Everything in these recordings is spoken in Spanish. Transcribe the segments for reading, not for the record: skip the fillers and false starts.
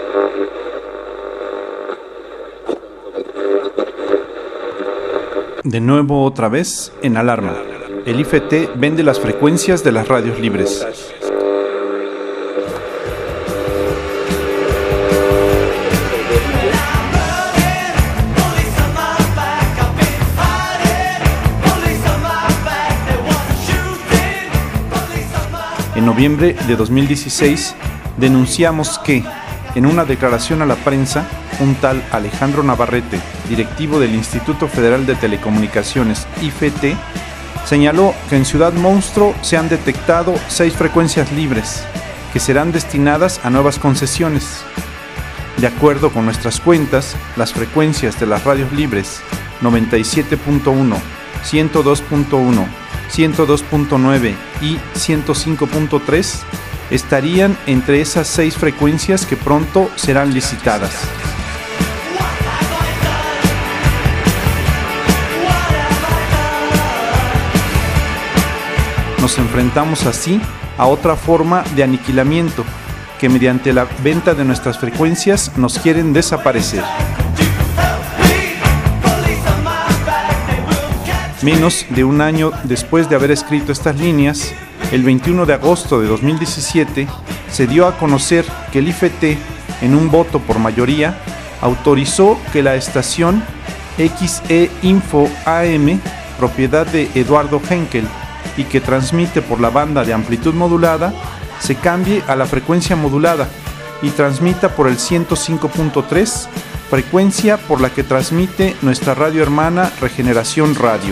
De nuevo otra vez en alarma. El IFT vende las frecuencias de las radios libres. En noviembre de 2016 denunciamos que, en una declaración a la prensa, un tal Alejandro Navarrete, directivo del Instituto Federal de Telecomunicaciones, IFT, señaló que en Ciudad Monstruo se han detectado 6 frecuencias libres, que serán destinadas a nuevas concesiones. De acuerdo con nuestras cuentas, las frecuencias de las radios libres 97.1, 102.1, 102.9 y 105.3 estarían entre esas 6 frecuencias que pronto serán licitadas. Nos enfrentamos así a otra forma de aniquilamiento, que mediante la venta de nuestras frecuencias nos quieren desaparecer. Menos de un año después de haber escrito estas líneas, el 21 de agosto de 2017, se dio a conocer que el IFT, en un voto por mayoría, autorizó que la estación XE Info AM, propiedad de Eduardo Henkel, y que transmite por la banda de amplitud modulada, se cambie a la frecuencia modulada y transmita por el 105.3, frecuencia por la que transmite nuestra radio hermana Regeneración Radio.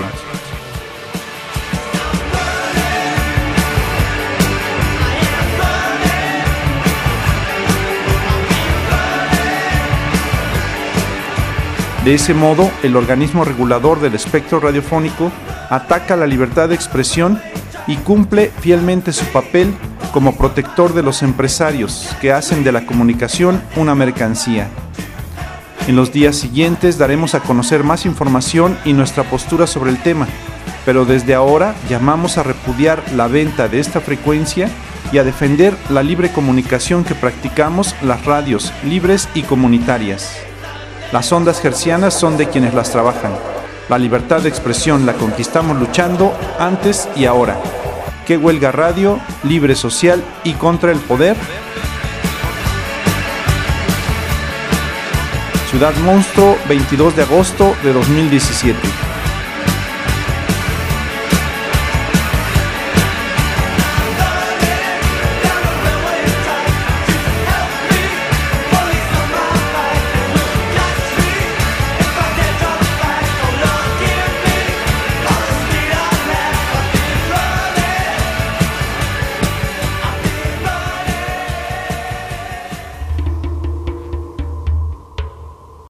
De ese modo, el organismo regulador del espectro radiofónico ataca la libertad de expresión y cumple fielmente su papel como protector de los empresarios que hacen de la comunicación una mercancía. En los días siguientes daremos a conocer más información y nuestra postura sobre el tema, pero desde ahora llamamos a repudiar la venta de esta frecuencia y a defender la libre comunicación que practicamos las radios libres y comunitarias. Las ondas hertzianas son de quienes las trabajan. La libertad de expresión la conquistamos luchando antes y ahora. ¿Qué huelga radio, libre social y contra el poder? Ciudad Monstruo, 22 de agosto de 2017.